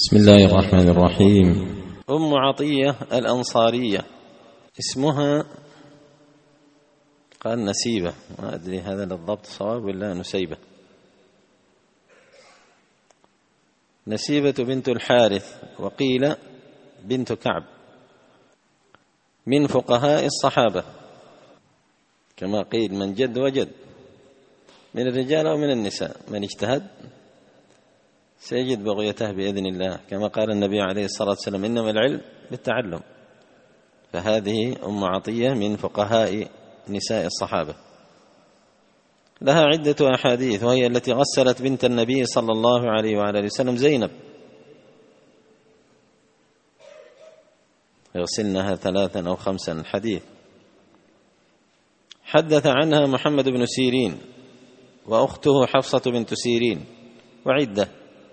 بسم الله الرحمن الرحيم. أم عطية الأنصارية، اسمها قال نسيبة، ما أدري هذا للضبط صواب ولا نسيبة. نسيبة بنت الحارث، وقيل بنت كعب، من فقهاء الصحابة كما قيل من جد وجد، من الرجال أو من النساء، من اجتهد سيجد بغيته بإذن الله، كما قال النبي عليه الصلاة والسلام إنما العلم بالتعلم. فهذه أم عطية من فقهاء نساء الصحابة، لها عدة أحاديث، وهي التي غسلت بنت النبي صلى الله عليه وعلى آله وسلم زينب، يغسلنها 3 أو 5 الحديث. حدث عنها محمد بن سيرين وأخته حفصة بنت سيرين وعدة،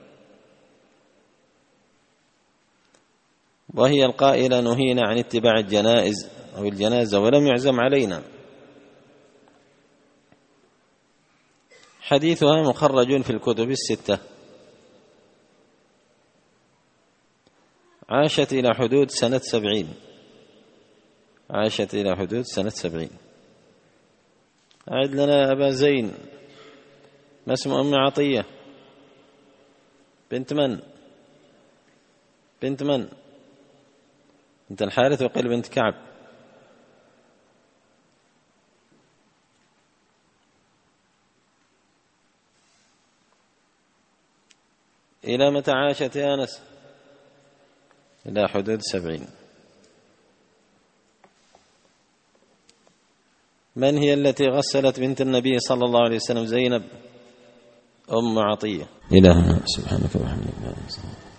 وهي القائلة نهينا عن اتباع الجنائز أو الجنازة ولم يعزم علينا. حديثها مخرج في الكتب الستة. عاشت إلى حدود سنة 70، عاشت إلى حدود سنة 70. أعد لنا أبا زين، ما اسم أم عطية؟ بنت من؟ بنت من؟ بنت الحارث وقيل بنت كعب. إلى متى عاشت يا أنس؟ إلى حدود 70. من هي التي غسلت بنت النبي صلى الله عليه وسلم زينب؟ أم عطية. إلهنا سبحانك وبحمدك.